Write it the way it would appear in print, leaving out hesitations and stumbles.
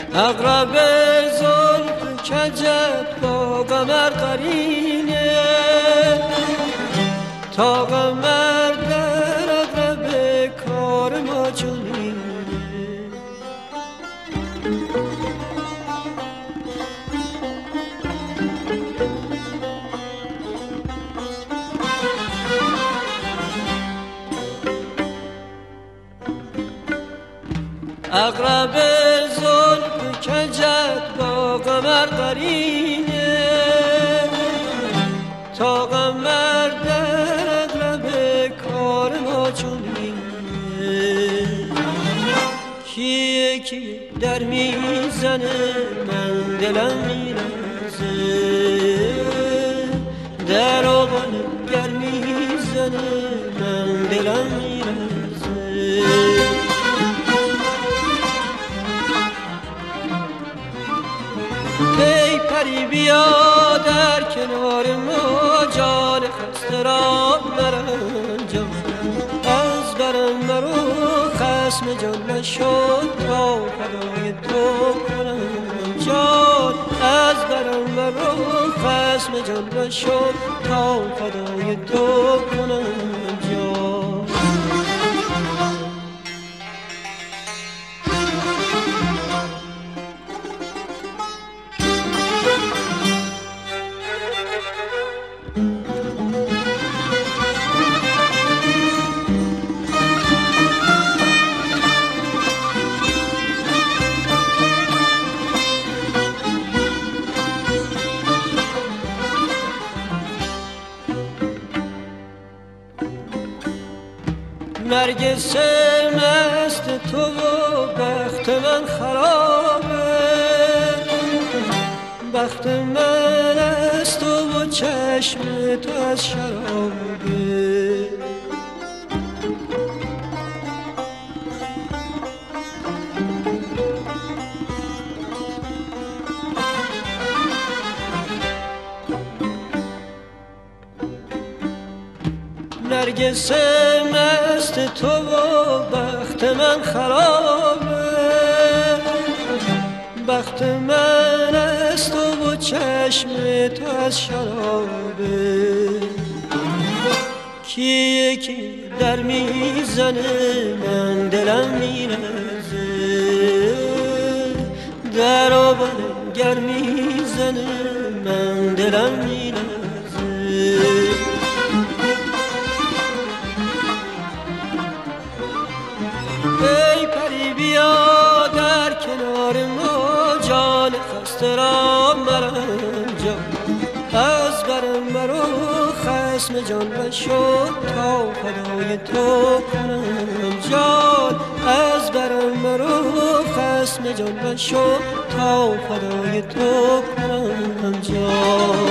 اقرب زلف کجت با قمر قرینه تا قمر در اقرب کار ما چنینه اقرب زلف کجت با قمر قرینه تا قمر در اقرب کار ما چنینه کیه کی در میزنه من دلم میرزه در آبان گر میزنه من دلم میرزه ای پری بیا در کنار ما جان خسته را مرنجا از برم مرو خسم جان نشد تا فدای تو کنم جان از برم مرو خسم جان نشد تا فدای تو کنم جان نرگس مست تو و بخت من خرابه بخت من از تو و چشم تو از شرابه نرگس مست تو و بخت من خرابه بخت من از تو و چشم تو از شرابه کیه کی در میزنه من دلم میرزه در آبان گر میزنه من دلم میرزه ای پری بیا در کنار ما جان خسته را مرنجا از برم مرو خسم جان بشد تا فدای تو کنم جان از برم مرو خسم جان بشد تا فدای تو کنم جان